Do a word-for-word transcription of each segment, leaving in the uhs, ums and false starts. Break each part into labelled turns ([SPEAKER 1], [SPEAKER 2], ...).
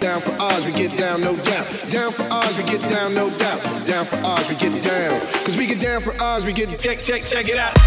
[SPEAKER 1] Down for ours, we get down, no doubt. Down for ours, we get down, no doubt. Down for ours, we get down. Cause we get down for ours, we get.
[SPEAKER 2] Check, check, check it out.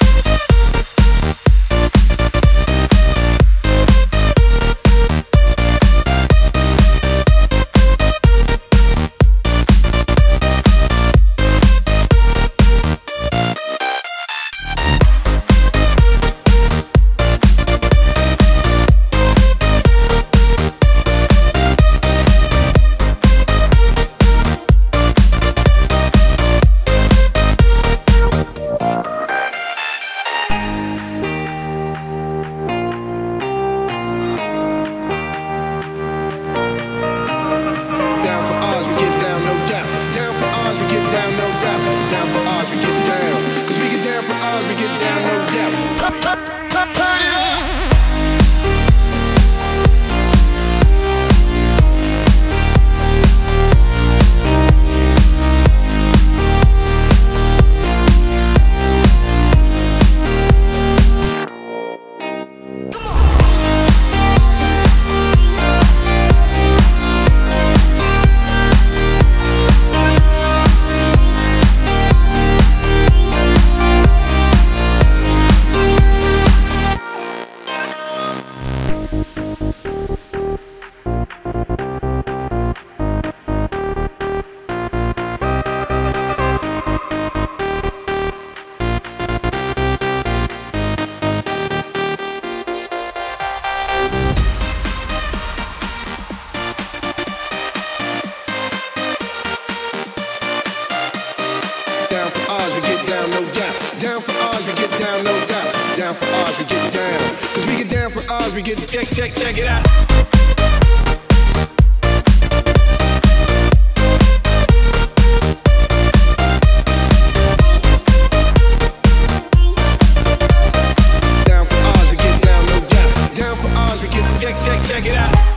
[SPEAKER 1] Down for ours, we get down, no doubt. Down for ours, we get down. Cause we get down for ours, we get.
[SPEAKER 2] Check, check, check it out.
[SPEAKER 1] Down for ours, we get down, no doubt. Down for ours, we get.
[SPEAKER 2] Check, check, check it out.